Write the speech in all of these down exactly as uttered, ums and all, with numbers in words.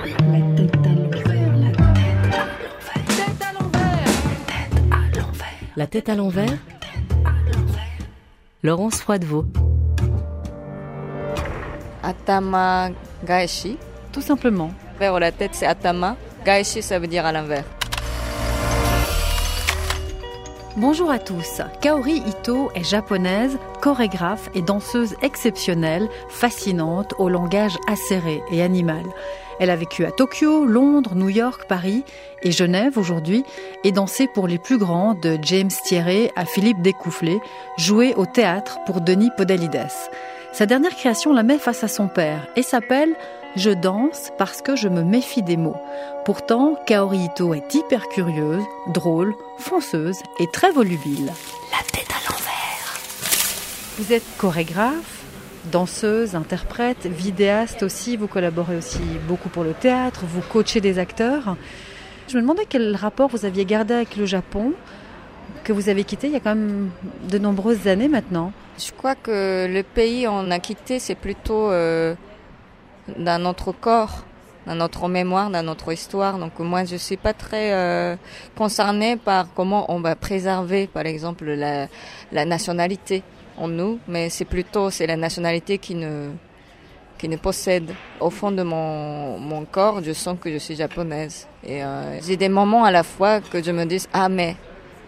La tête à l'envers. Laurence Froidevaux. Atama gaeshi. Tout simplement. Vers la tête, c'est atama. Gaeshi, ça veut dire à l'envers. Bonjour à tous. Kaori Ito est japonaise, chorégraphe et danseuse exceptionnelle, fascinante, au langage acéré et animal. Elle a vécu à Tokyo, Londres, New York, Paris et Genève aujourd'hui et dansé pour les plus grands de James Thierry à Philippe Découfflé, joué au théâtre pour Denis Podalides. Sa dernière création la met face à son père et s'appelle « Je danse parce que je me méfie des mots ». Pourtant, Kaori Ito est hyper curieuse, drôle, fonceuse et très volubile. La tête à l'envers. Vous êtes chorégraphe, danseuse, interprète, vidéaste aussi. Vous collaborez aussi beaucoup pour le théâtre, vous coachez des acteurs. Je me demandais quel rapport vous aviez gardé avec le Japon, que vous avez quitté il y a quand même de nombreuses années maintenant. Je crois que le pays on a quitté, c'est plutôt euh, dans notre corps, dans notre mémoire, dans notre histoire. Donc moi, je suis pas très euh, concernée par comment on va préserver, par exemple, la, la nationalité en nous, mais c'est plutôt c'est la nationalité qui ne qui ne possède. Au fond de mon mon corps, je sens que je suis japonaise. Et euh, j'ai des moments à la fois que je me dis ah mais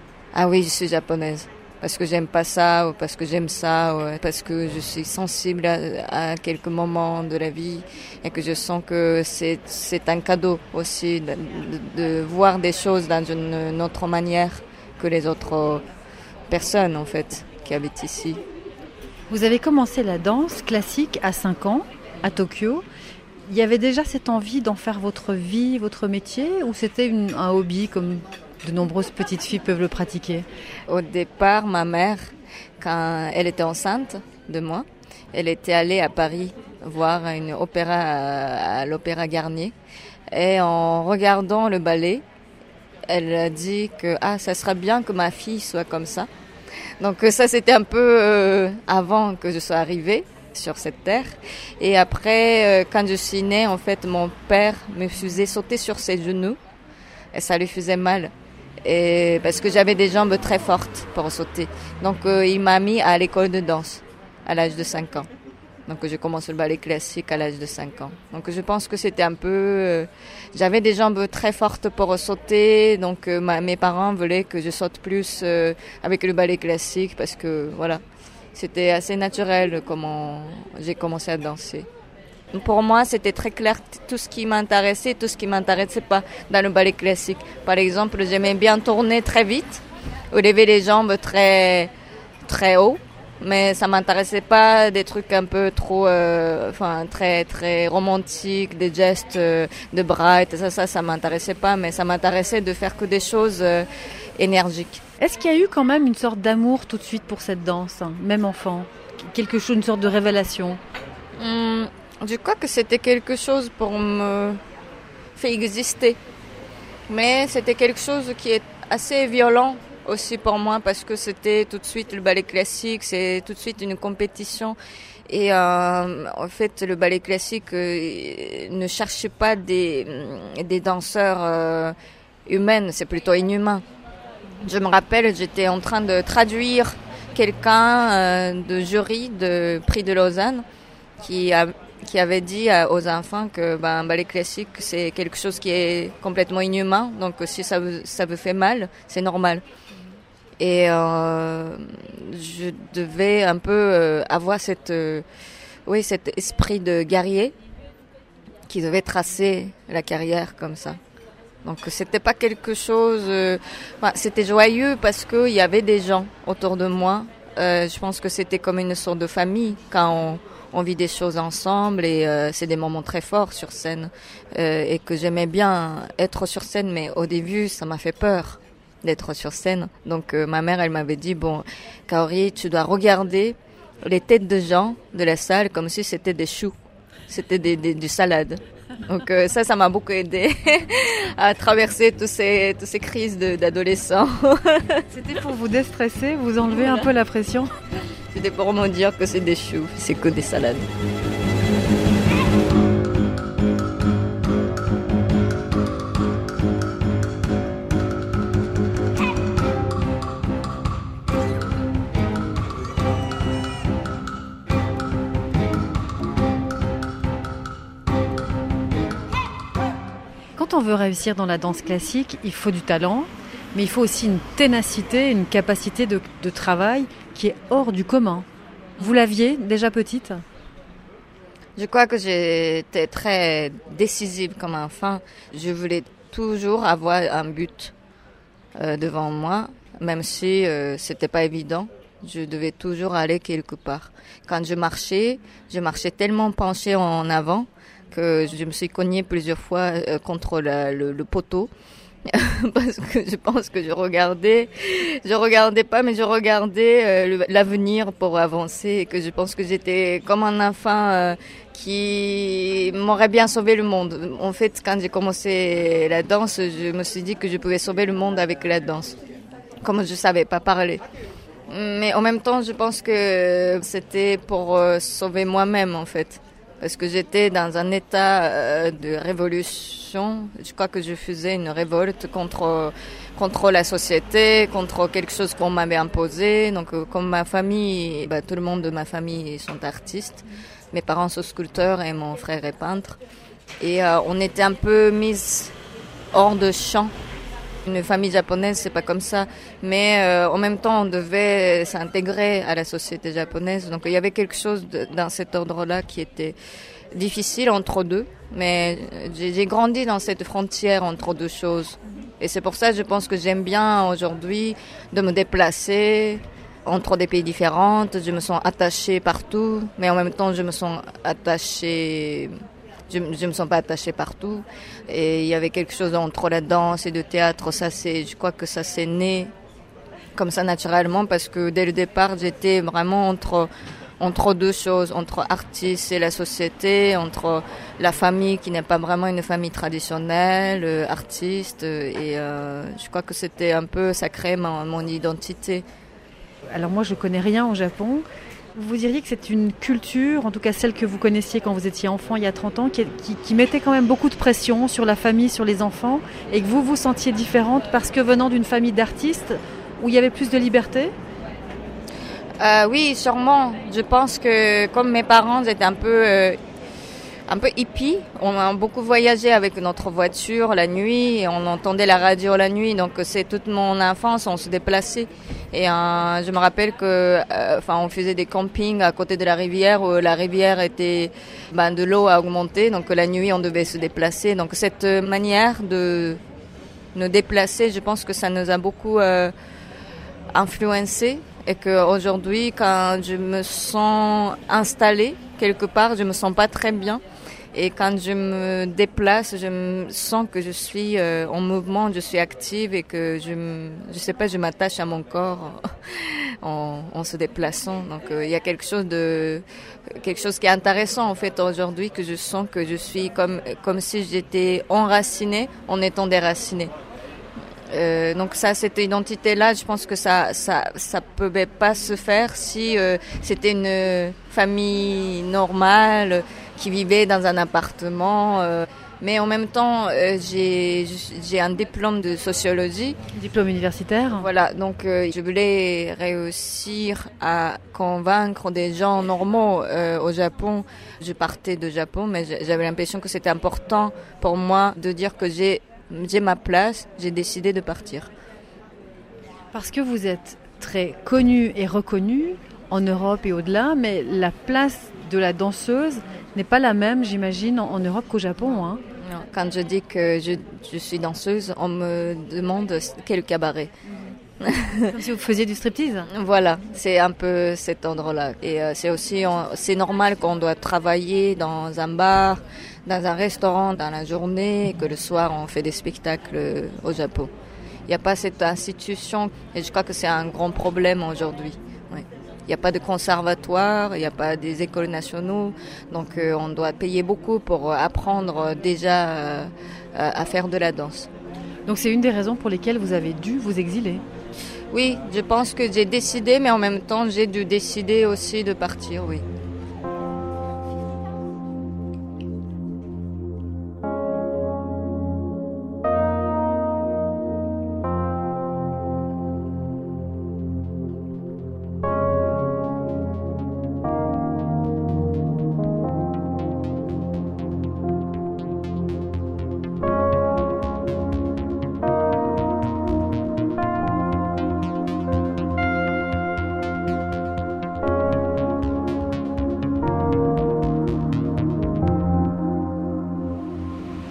ah oui, je suis japonaise. Parce que j'aime pas ça, ou parce que j'aime ça, ou parce que je suis sensible à, à quelques moments de la vie et que je sens que c'est, c'est un cadeau aussi de, de, de voir des choses dans une, une autre manière que les autres personnes en fait qui habitent ici. Vous avez commencé la danse classique à cinq ans à Tokyo. Il y avait déjà cette envie d'en faire votre vie, votre métier, ou c'était une, un hobby comme de nombreuses petites filles peuvent le pratiquer? Au départ, ma mère, quand elle était enceinte de moi, elle était allée à Paris voir une opéra à, à l'Opéra Garnier. Et en regardant le ballet, elle a dit que ah, ça serait bien que ma fille soit comme ça. Donc ça, c'était un peu euh, avant que je sois arrivée sur cette terre. Et après, euh, quand je suis née, en fait, mon père me faisait sauter sur ses genoux et ça lui faisait mal. Et parce que j'avais des jambes très fortes pour sauter. Donc euh, il m'a mis à l'école de danse à l'âge de cinq ans. Donc je commence le ballet classique à l'âge de cinq ans. Donc je pense que c'était un peu... Euh, j'avais des jambes très fortes pour sauter. Donc euh, ma, mes parents voulaient que je saute plus euh, avec le ballet classique parce que voilà, c'était assez naturel comment j'ai commencé à danser. Pour moi, c'était très clair tout ce qui m'intéressait, tout ce qui m'intéressait pas dans le ballet classique. Par exemple, j'aimais bien tourner très vite, ou lever les jambes très très haut, mais ça m'intéressait pas des trucs un peu trop, euh, enfin très très romantiques, des gestes euh, de bras et tout ça, ça, ça m'intéressait pas, mais ça m'intéressait de faire que des choses euh, énergiques. Est-ce qu'il y a eu quand même une sorte d'amour tout de suite pour cette danse, hein, même enfant, quelque chose, une sorte de révélation? Hum, Je crois que c'était quelque chose pour me faire exister. Mais c'était quelque chose qui est assez violent aussi pour moi parce que c'était tout de suite le ballet classique, c'est tout de suite une compétition. Et euh, en fait, le ballet classique euh, ne cherche pas des, des danseurs euh, humaines, c'est plutôt inhumain. Je me rappelle, j'étais en train de traduire quelqu'un euh, de jury de Prix de Lausanne qui a qui avait dit aux enfants que ben, ballet classique, c'est quelque chose qui est complètement inhumain. Donc, si ça vous, ça vous fait mal, c'est normal. Et euh, je devais un peu euh, avoir cette, euh, oui, cet esprit de guerrier qui devait tracer la carrière comme ça. Donc, c'était pas quelque chose... Euh, ben, c'était joyeux parce qu'il y avait des gens autour de moi. Euh, je pense que c'était comme une sorte de famille quand on... On vit des choses ensemble et euh, c'est des moments très forts sur scène euh, et que j'aimais bien être sur scène, mais au début ça m'a fait peur d'être sur scène. Donc euh, ma mère elle m'avait dit bon Kaori, tu dois regarder les têtes de gens de la salle comme si c'était des choux, c'était des, des, des salades. Donc euh, ça, ça m'a beaucoup aidé à traverser tous ces, tous ces crises de, d'adolescents. C'était pour vous déstresser, vous enlever voilà. un peu la pression. C'était pour me dire que c'est des choux, c'est que des salades. Quand on veut réussir dans la danse classique, il faut du talent, mais il faut aussi une ténacité, une capacité de, de travail qui est hors du commun. Vous l'aviez déjà petite ? Je crois que j'étais très décisive comme enfant. Je voulais toujours avoir un but euh, devant moi, même si euh, c'était pas évident. Je devais toujours aller quelque part. Quand je marchais, je marchais tellement penchée en avant que je me suis cognée plusieurs fois euh, contre la, le, le poteau. Parce que je pense que je regardais, je regardais pas, mais je regardais euh, l'avenir pour avancer, et que je pense que j'étais comme un enfant euh, qui m'aurait bien sauvé le monde. En fait, quand j'ai commencé la danse, je me suis dit que je pouvais sauver le monde avec la danse, comme je savais pas parler. Mais en même temps, je pense que c'était pour euh, sauver moi-même, en fait. Parce que j'étais dans un état euh, de révolution. Je crois que je faisais une révolte contre contre la société, contre quelque chose qu'on m'avait imposé. Donc, euh, comme ma famille, bah, tout le monde de ma famille sont artistes. Mes parents sont sculpteurs et mon frère est peintre. Et euh, on était un peu mis hors de champ. Une famille japonaise, c'est pas comme ça. Mais euh, en même temps, on devait s'intégrer à la société japonaise. Donc il y avait quelque chose de, dans cet ordre-là qui était difficile entre deux. Mais j'ai, j'ai grandi dans cette frontière entre deux choses. Et c'est pour ça que je pense que j'aime bien aujourd'hui de me déplacer entre des pays différents. Je me sens attachée partout, mais en même temps, je me sens attachée... Je ne me sens pas attachée partout. Et il y avait quelque chose entre la danse et le théâtre. Ça, c'est, je crois que ça s'est né comme ça naturellement parce que dès le départ, j'étais vraiment entre, entre deux choses, entre artistes et la société, entre la famille qui n'est pas vraiment une famille traditionnelle, euh, artiste. Et euh, je crois que c'était un peu, ça crée mon, mon identité. Alors moi, je connais rien au Japon. Vous diriez que c'est une culture, en tout cas celle que vous connaissiez quand vous étiez enfant il y a trente ans, qui, qui, qui mettait quand même beaucoup de pression sur la famille, sur les enfants, et que vous vous sentiez différente parce que venant d'une famille d'artistes où il y avait plus de liberté ? euh, Oui, sûrement. Je pense que comme mes parents étaient un peu, euh, un peu hippies, on a beaucoup voyagé avec notre voiture la nuit, et on entendait la radio la nuit, donc c'est toute mon enfance, on se déplaçait. Et euh, je me rappelle que, enfin, euh, on faisait des campings à côté de la rivière où la rivière était, ben, de l'eau a augmenté, donc la nuit on devait se déplacer. Donc cette manière de nous déplacer, je pense que ça nous a beaucoup euh, influencé, et que aujourd'hui, quand je me sens installée quelque part, je me sens pas très bien. Et quand je me déplace, je me sens que je suis euh, en mouvement, je suis active et que je, me, je sais pas, je m'attache à mon corps en, en se déplaçant. Donc euh, il y a quelque chose de, quelque chose qui est intéressant en fait aujourd'hui, que je sens que je suis comme comme si j'étais enracinée en étant déracinée. Euh, donc ça, cette identité-là, je pense que ça, ça, ça pouvait pas se faire si euh, c'était une famille normale qui vivait dans un appartement. Euh, mais en même temps, euh, j'ai, j'ai un diplôme de sociologie. Diplôme universitaire. Voilà, donc euh, je voulais réussir à convaincre des gens normaux euh, au Japon. Je partais de Japon, mais j'avais l'impression que c'était important pour moi de dire que j'ai J'ai ma place, j'ai décidé de partir. Parce que vous êtes très connue et reconnue en Europe et au-delà, mais la place de la danseuse n'est pas la même, j'imagine, en Europe qu'au Japon. Hein. Non, quand je dis que je, je suis danseuse, on me demande quel cabaret. Comme si vous faisiez du striptease. Voilà, c'est un peu cet ordre-là. Et euh, c'est aussi, on, c'est normal qu'on doit travailler dans un bar, dans un restaurant dans la journée, et que le soir on fait des spectacles au Japon. Il n'y a pas cette institution, et je crois que c'est un grand problème aujourd'hui. Oui. Il n'y a pas de conservatoire, il n'y a pas des écoles nationaux, donc euh, on doit payer beaucoup pour apprendre déjà euh, à faire de la danse. Donc c'est une des raisons pour lesquelles vous avez dû vous exiler. Oui, je pense que j'ai décidé, mais en même temps j'ai dû décider aussi de partir, oui.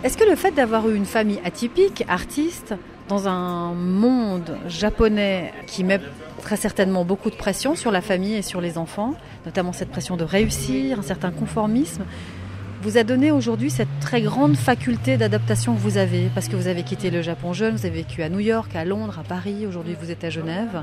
Est-ce que le fait d'avoir eu une famille atypique, artiste, dans un monde japonais qui met très certainement beaucoup de pression sur la famille et sur les enfants, notamment cette pression de réussir, un certain conformisme, vous a donné aujourd'hui cette très grande faculté d'adaptation que vous avez, parce que vous avez quitté le Japon jeune, vous avez vécu à New York, à Londres, à Paris, aujourd'hui vous êtes à Genève.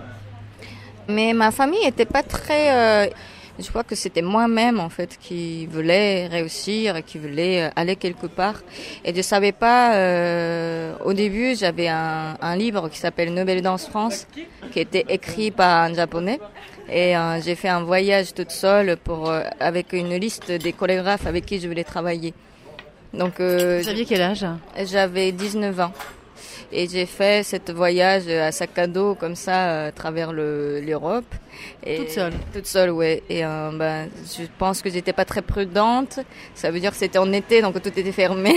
Mais ma famille n'était pas très... Euh, je crois que c'était moi-même en fait qui voulais réussir, qui voulait aller quelque part. Et je savais pas... Euh, au début, j'avais un, un livre qui s'appelle Nouvelle Danse France, qui était écrit par un japonais. Et euh, j'ai fait un voyage toute seule pour, euh, avec une liste des chorégraphes avec qui je voulais travailler. Donc, euh, vous aviez quel âge ? J'avais dix-neuf ans. Et j'ai fait ce voyage à sac à dos comme ça à travers le, l'Europe. Et toute seule ? Toute seule, oui. Et euh, ben, je pense que j'étais pas très prudente. Ça veut dire que c'était en été, donc tout était fermé.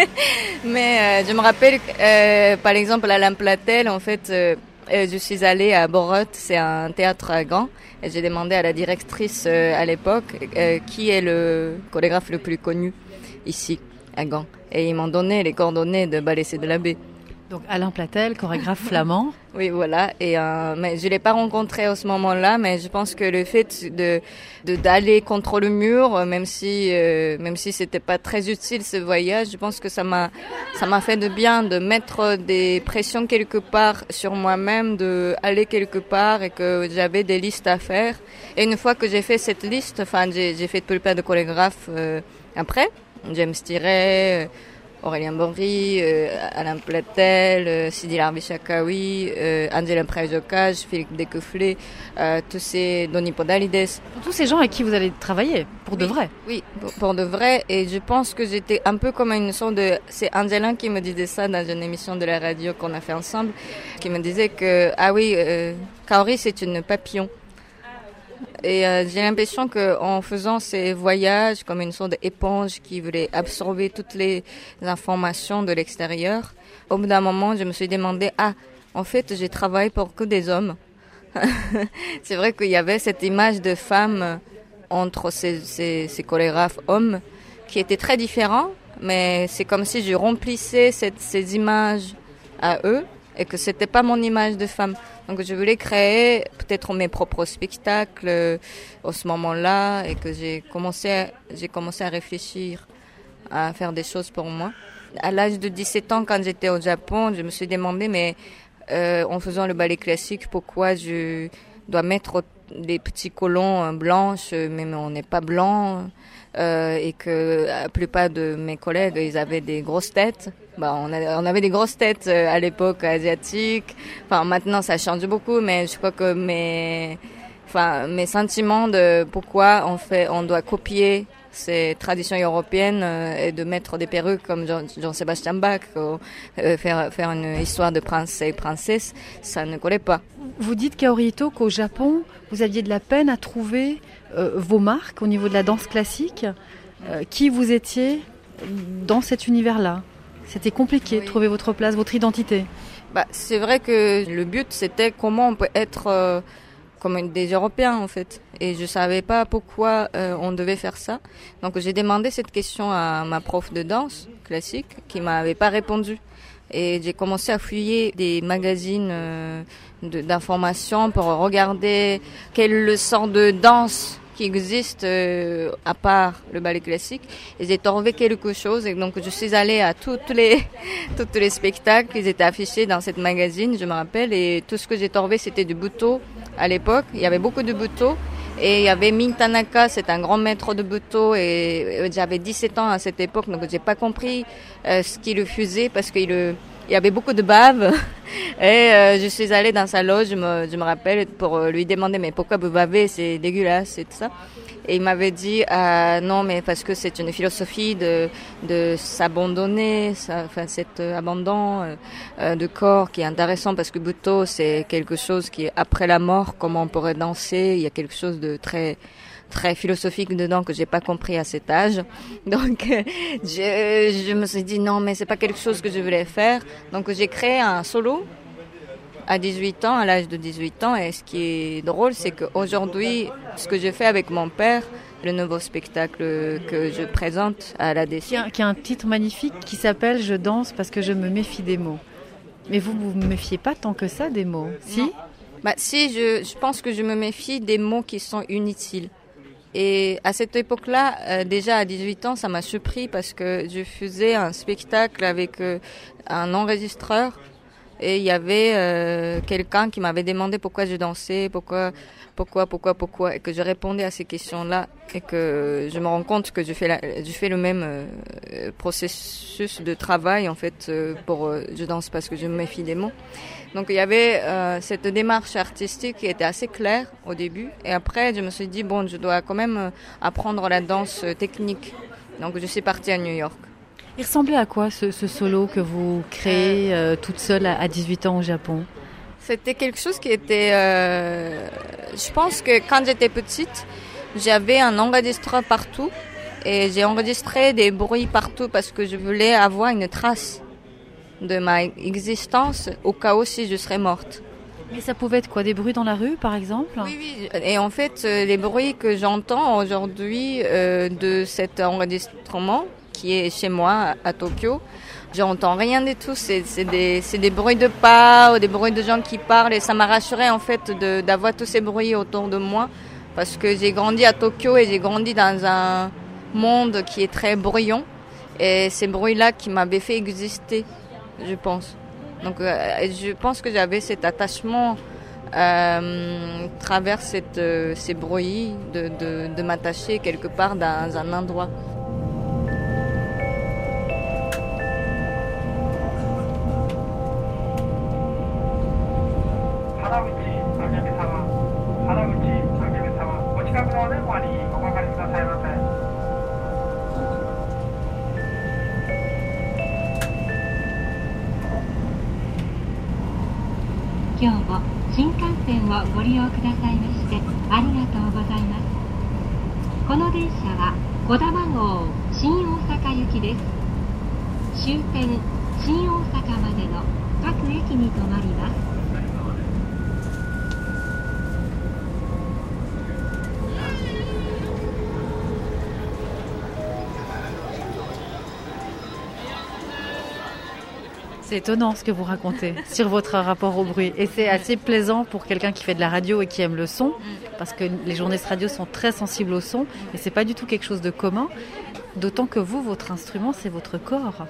Mais euh, je me rappelle, euh, par exemple, à l'Amplatel, en fait... Euh, Euh, je suis allée à Borot, c'est un théâtre à Gand, et j'ai demandé à la directrice euh, à l'époque euh, qui est le chorégraphe le plus connu ici à Gand. Et ils m'ont donné les coordonnées de Ballet de l'Abbé. Donc Alain Platel, chorégraphe flamand. Oui, voilà. Et euh, mais je l'ai pas rencontré à ce moment-là, mais je pense que le fait de, de d'aller contre le mur, même si euh, même si c'était pas très utile ce voyage, je pense que ça m'a ça m'a fait de bien de mettre des pressions quelque part sur moi-même, de aller quelque part et que j'avais des listes à faire. Et une fois que j'ai fait cette liste, enfin j'ai j'ai fait tout le plein de chorégraphes euh, après, James Tiret, Aurélien Bory, euh, Alain Platel, euh, Sidi Larbi-Chakaoui, euh, Angela Praijokaj, Philippe Découflé, euh, tous ces Doni Podalides. Tous ces gens avec qui vous allez travailler, pour oui, de vrai. Oui, pour, pour de vrai. Et je pense que j'étais un peu comme une sorte de... C'est Angela qui me disait ça dans une émission de la radio qu'on a fait ensemble, qui me disait que, ah oui, euh, Kaori c'est une papillon. Et euh, j'ai l'impression qu'en faisant ces voyages comme une sorte d'éponge qui voulait absorber toutes les informations de l'extérieur, au bout d'un moment, je me suis demandé, ah, en fait, j'ai travaillé pour que des hommes. C'est vrai qu'il y avait cette image de femme entre ces, ces, ces chorégraphes hommes qui était très différent, mais c'est comme si je remplissais cette, ces images à eux et que c'était pas mon image de femme. Donc je voulais créer peut-être mes propres spectacles euh, à ce moment-là et que j'ai commencé, à, j'ai commencé à réfléchir à faire des choses pour moi. À l'âge de dix-sept ans, quand j'étais au Japon, je me suis demandé, mais euh, en faisant le ballet classique, pourquoi je dois mettre des petits colons blanches, mais on n'est pas blanc, euh, et que la plupart de mes collègues, ils avaient des grosses têtes. Bah, on, a, on avait des grosses têtes à l'époque asiatique. Enfin, maintenant, ça change beaucoup, mais je crois que mes, enfin, mes sentiments de pourquoi on fait, on doit copier ces traditions européennes euh, et de mettre des perruques comme Jean, Jean-Sébastien Bach, ou euh, faire, faire une histoire de prince et princesse, ça ne collait pas. Vous dites, Kaori Ito, qu'au Japon, vous aviez de la peine à trouver euh, vos marques au niveau de la danse classique. Euh, qui vous étiez dans cet univers-là ? C'était compliqué oui. de trouver votre place, votre identité. Bah, c'est vrai que le but, c'était comment on peut être euh, comme des Européens, en fait. Et je savais pas pourquoi euh, on devait faire ça. Donc, j'ai demandé cette question à ma prof de danse classique, qui m'avait pas répondu. Et j'ai commencé à fouiller des magazines euh, de, d'informations pour regarder quelle leçon de danse qui existe euh, à part le ballet classique. Et j'ai trouvé quelque chose. Et donc, je suis allée à toutes les, toutes les spectacles qui étaient affichés dans cette magazine, je me rappelle. Et tout ce que j'ai trouvé, c'était du Buto à l'époque. Il y avait beaucoup de Buto. Et il y avait Ming Tanaka, c'est un grand maître de Buto. Et j'avais dix-sept ans à cette époque, donc j'ai pas compris euh, ce qu'il le faisait parce qu'il le... Il y avait beaucoup de bave et euh, je suis allée dans sa loge, je me, je me rappelle, pour lui demander mais pourquoi vous bavez, c'est dégueulasse et tout ça. Et il m'avait dit euh, non mais parce que c'est une philosophie de de s'abandonner, ça, enfin cet abandon euh, de corps qui est intéressant parce que Buto c'est quelque chose qui est après la mort, comment on pourrait danser, il y a quelque chose de très très philosophique dedans que j'ai pas compris à cet âge. Donc je, je me suis dit non mais c'est pas quelque chose que je voulais faire. Donc j'ai créé un solo à dix-huit ans, à l'âge de dix-huit ans. Et ce qui est drôle, c'est qu'aujourd'hui, ce que je fais avec mon père, le nouveau spectacle que je présente à la D C. Qui a, qui a un titre magnifique qui s'appelle « Je danse parce que je me méfie des mots ». Mais vous ne vous méfiez pas tant que ça des mots, si? Bah, si, je, je pense que je me méfie des mots qui sont inutiles. Et à cette époque-là, euh, déjà à dix-huit ans, ça m'a surpris parce que je faisais un spectacle avec euh, un enregistreur et il y avait euh, quelqu'un qui m'avait demandé pourquoi je dansais, pourquoi, pourquoi, pourquoi, pourquoi, et que je répondais à ces questions-là et que je me rends compte que je fais, la, je fais le même euh, processus de travail en fait euh, pour euh, je danse parce que je me méfie des mots. Donc il y avait euh, cette démarche artistique qui était assez claire au début. Et après, je me suis dit, bon, je dois quand même apprendre la danse technique. Donc je suis partie à New York. Il ressemblait à quoi ce, ce solo que vous créez euh, toute seule à, à dix-huit ans au Japon? C'était quelque chose qui était... Euh, je pense que quand j'étais petite, j'avais un enregistreur partout. Et j'ai enregistré des bruits partout parce que je voulais avoir une trace de ma existence au cas où si je serais morte. Mais ça pouvait être quoi? Des bruits dans la rue, par exemple? Oui, oui. Et en fait, euh, les bruits que j'entends aujourd'hui euh, de cet enregistrement, qui est chez moi, à Tokyo, j'entends rien du tout. C'est, c'est, des, c'est des bruits de pas ou des bruits de gens qui parlent. Et ça m'a rassurée, en fait, de, d'avoir tous ces bruits autour de moi. Parce que j'ai grandi à Tokyo et j'ai grandi dans un monde qui est très bruyant. Et ces bruits-là qui m'avaient fait exister, je pense. Donc, euh, je pense que j'avais cet attachement euh, travers cette, euh, ces bruits de, de, de m'attacher quelque part dans un endroit. C'est étonnant ce que vous racontez sur votre rapport au bruit. Et c'est assez plaisant pour quelqu'un qui fait de la radio et qui aime le son, parce que les journalistes radio sont très sensibles au son, et c'est pas du tout quelque chose de commun. D'autant que vous, votre instrument, c'est votre corps.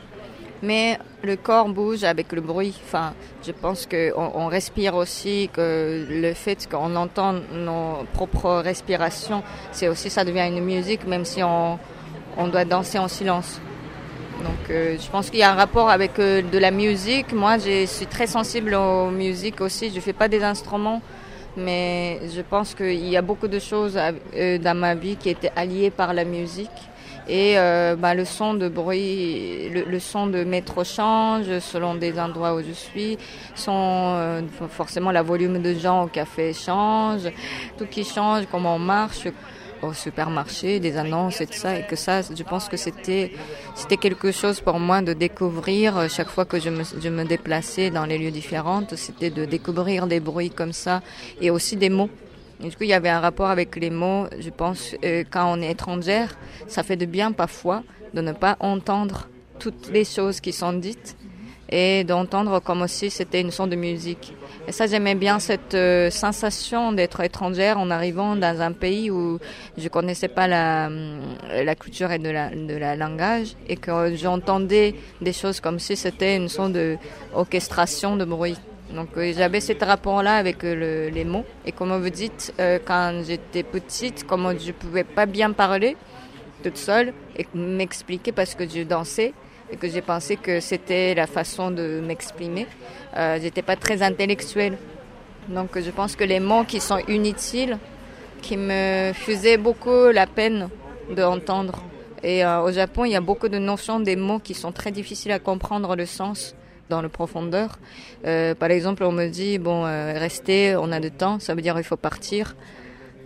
Mais le corps bouge avec le bruit. Enfin, je pense qu'on on respire aussi, que le fait qu'on entend nos propres respirations, c'est aussi, ça devient une musique, même si on, on doit danser en silence. Donc euh, je pense qu'il y a un rapport avec euh, de la musique. Moi, je suis très sensible aux musiques aussi. Je ne fais pas des instruments, mais je pense qu'il y a beaucoup de choses euh, dans ma vie qui étaient alliées par la musique. Et euh, bah, le son de bruit, le, le son de métro change selon des endroits où je suis. Son, euh, forcément, la volume de gens au café change. Tout qui change, comment on marche au supermarché, des annonces et tout ça, et que ça, je pense que c'était c'était quelque chose pour moi de découvrir chaque fois que je me, je me déplaçais dans les lieux différents, c'était de découvrir des bruits comme ça, et aussi des mots. Et du coup, il y avait un rapport avec les mots, je pense, euh, quand on est étrangère, ça fait de bien parfois de ne pas entendre toutes les choses qui sont dites, et d'entendre comme aussi c'était une sorte de musique. Et ça, j'aimais bien cette euh, sensation d'être étrangère en arrivant dans un pays où je connaissais pas la, la culture et de la, de la langage, et que j'entendais des choses comme si c'était une sorte d'orchestration de bruit. Donc euh, j'avais ce rapport-là avec euh, le, les mots. Et comme vous dites, euh, quand j'étais petite, comme je pouvais pas bien parler toute seule et m'expliquer parce que je dansais, et que j'ai pensé que c'était la façon de m'exprimer. Euh, j'étais pas très intellectuelle. Donc je pense que les mots qui sont inutiles, qui me faisaient beaucoup la peine d'entendre. Et euh, au Japon, il y a beaucoup de notions des mots qui sont très difficiles à comprendre le sens dans le profondeur. Euh, par exemple, on me dit, bon, euh, restez, on a du temps, ça veut dire il faut partir.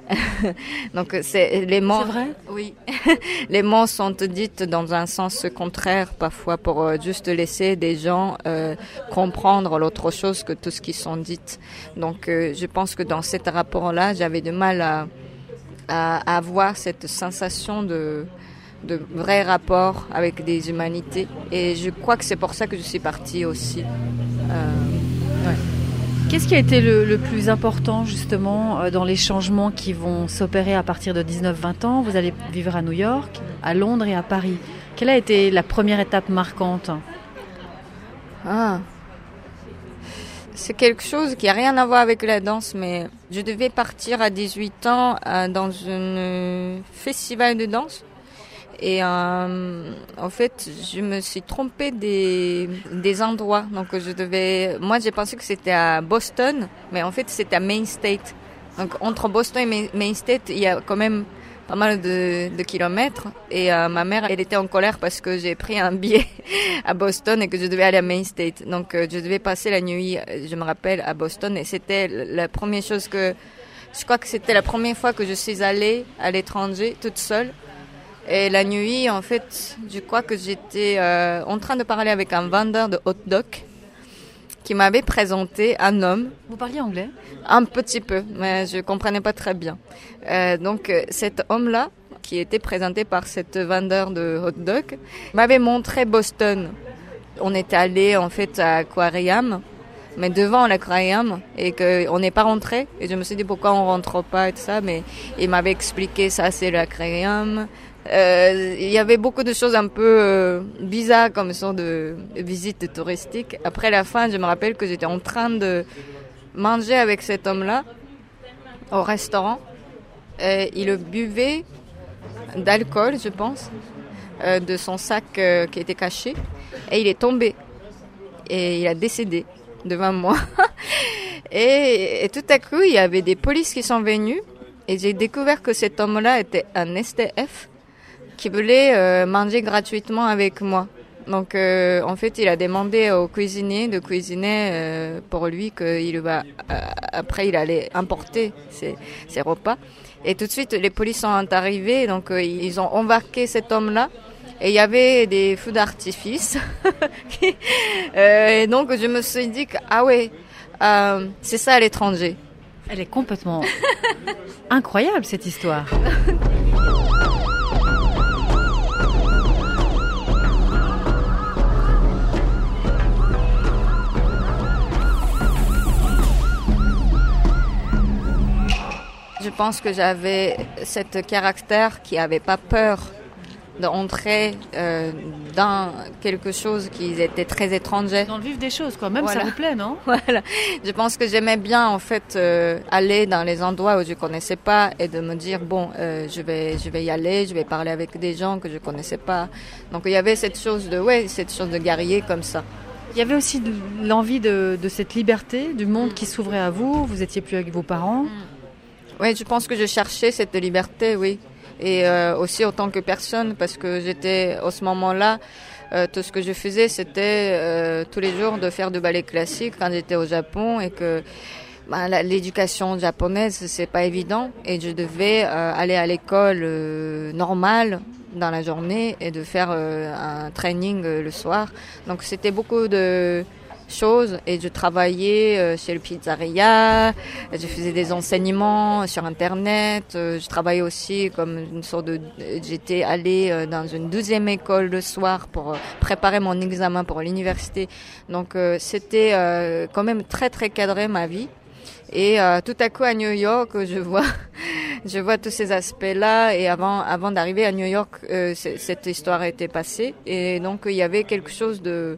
Donc c'est les mots. C'est vrai? Oui. Les mots sont dites dans un sens contraire parfois pour euh, juste laisser des gens euh, comprendre l'autre chose que tout ce qui sont dites. Donc euh, je pense que dans ce rapport-là, j'avais du mal à, à, à avoir cette sensation de de vrai rapport avec des humanités. Et je crois que c'est pour ça que je suis partie aussi. Euh, ouais. Qu'est-ce qui a été le, le plus important justement dans les changements qui vont s'opérer à partir de dix-neuf vingt ans? Vous allez vivre à New York, à Londres et à Paris. Quelle a été la première étape marquante? Ah, c'est quelque chose qui n'a rien à voir avec la danse, mais je devais partir à dix-huit ans euh, dans un festival de danse. Et euh, en fait, je me suis trompée des, des endroits. Donc, je devais. Moi, j'ai pensé que c'était à Boston, mais en fait, c'était à Main State. Donc, entre Boston et Main State, il y a quand même pas mal de, de kilomètres. Et euh, ma mère, elle était en colère parce que j'ai pris un billet à Boston et que je devais aller à Main State. Donc, euh, je devais passer la nuit, je me rappelle, à Boston. Et c'était la première chose que. Je crois que c'était la première fois que je suis allée à l'étranger toute seule. Et la nuit, en fait, je crois que j'étais euh, en train de parler avec un vendeur de hot dog qui m'avait présenté un homme. Vous parliez anglais? Un petit peu, mais je comprenais pas très bien. Euh, donc, cet homme-là, qui était présenté par cet vendeur de hot dog, m'avait montré Boston. On était allé en fait à Aquarium, mais devant l'aquarium, et qu'on n'est pas rentré. Et je me suis dit pourquoi on rentre pas et tout ça, mais il m'avait expliqué ça, c'est l'aquarium. Euh, il y avait beaucoup de choses un peu euh, bizarres comme sorte de visite touristique. Après la fin, je me rappelle que j'étais en train de manger avec cet homme-là au restaurant. Et il buvait d'alcool, je pense, euh, de son sac euh, qui était caché. Et il est tombé. Et il a décédé devant moi. et, et tout à coup, il y avait des polices qui sont venus. Et j'ai découvert que cet homme-là était un S D F qui voulait euh, manger gratuitement avec moi. Donc, euh, en fait, il a demandé au cuisinier de cuisiner euh, pour lui qu'il va, euh, après, il allait importer ses, ses repas. Et tout de suite, les polices sont arrivés, donc euh, ils ont embarqué cet homme-là. Et il y avait des feux d'artifice. euh, et donc, je me suis dit que, ah ouais, euh, c'est ça à l'étranger. Elle est complètement incroyable, cette histoire. Je pense que j'avais ce caractère qui n'avait pas peur d'entrer euh, dans quelque chose qui était très étranger. Dans le vif des choses, quoi. Même voilà. Ça vous plaît, non? Voilà. Je pense que j'aimais bien, en fait, euh, aller dans les endroits où je connaissais pas et de me dire, bon, euh, je vais, je vais y aller, je vais parler avec des gens que je connaissais pas. Donc, il y avait cette chose de, ouais, cette chose de guerrier comme ça. Il y avait aussi de l'envie de, de cette liberté, du monde qui s'ouvrait à vous. Vous étiez plus avec vos parents. Mm. Oui, je pense que je cherchais cette liberté, oui. Et euh, aussi en tant que personne, parce que j'étais, à ce moment-là, euh, tout ce que je faisais, c'était euh, tous les jours de faire du ballet classique quand j'étais au Japon et que bah, la, l'éducation japonaise, c'est pas évident. Et je devais euh, aller à l'école euh, normale dans la journée et de faire euh, un training euh, le soir. Donc c'était beaucoup de choses et je travaillais euh, chez le pizzeria, je faisais des enseignements sur internet, euh, je travaillais aussi comme une sorte de, j'étais allée euh, dans une douzième école le soir pour euh, préparer mon examen pour l'université. Donc euh, c'était euh, quand même très très cadré ma vie. Et euh, tout à coup à New York, je vois, je vois tous ces aspects-là. Et avant, avant d'arriver à New York, euh, cette histoire était passée. Et donc il y avait quelque chose de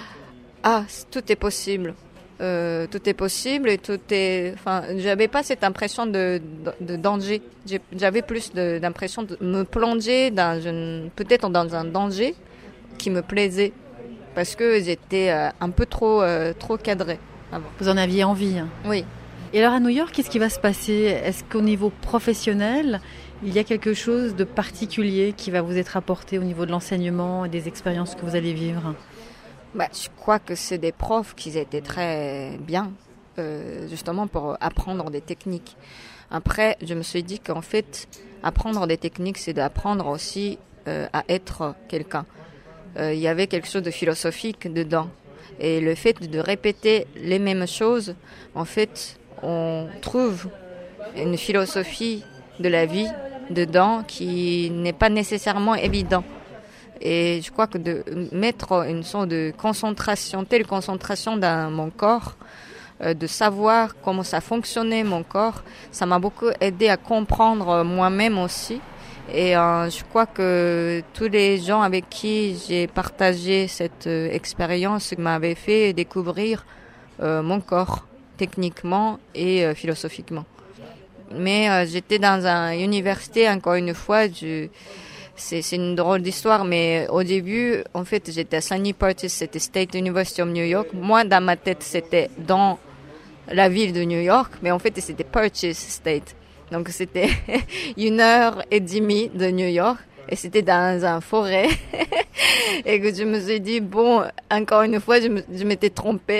ah, tout est possible. Euh, tout est possible et tout est. Enfin, j'avais pas cette impression de, de, de danger. J'ai, j'avais plus de, d'impression de me plonger dans une, peut-être dans un danger qui me plaisait parce que j'étais euh, un peu trop, euh, trop cadrée avant. Vous en aviez envie, hein. Oui. Et alors à New York, qu'est-ce qui va se passer? Est-ce qu'au niveau professionnel, il y a quelque chose de particulier qui va vous être apporté au niveau de l'enseignement et des expériences que vous allez vivre? Bah, je crois que c'est des profs qui étaient très bien, euh, justement pour apprendre des techniques. Après, je me suis dit qu'en fait, apprendre des techniques, c'est d'apprendre aussi euh, à être quelqu'un. Euh, il y avait quelque chose de philosophique dedans. Et le fait de répéter les mêmes choses, en fait, on trouve une philosophie de la vie dedans qui n'est pas nécessairement évident. Et je crois que de mettre une sorte de concentration, telle concentration dans mon corps, euh, de savoir comment ça fonctionnait mon corps, ça m'a beaucoup aidé à comprendre moi-même aussi. Et euh, je crois que tous les gens avec qui j'ai partagé cette euh, expérience m'avaient fait découvrir euh, mon corps, techniquement et euh, philosophiquement. Mais euh, j'étais dans une université, encore une fois, je, c'est, c'est une drôle d'histoire, mais au début, en fait, j'étais à S U N Y Purchase, c'était State University of New York. Moi, dans ma tête, c'était dans la ville de New York, mais en fait, c'était Purchase State. Donc, c'était une heure et demie de New York. Et c'était dans une forêt. Et que je me suis dit, bon, encore une fois, je, me, je m'étais trompée.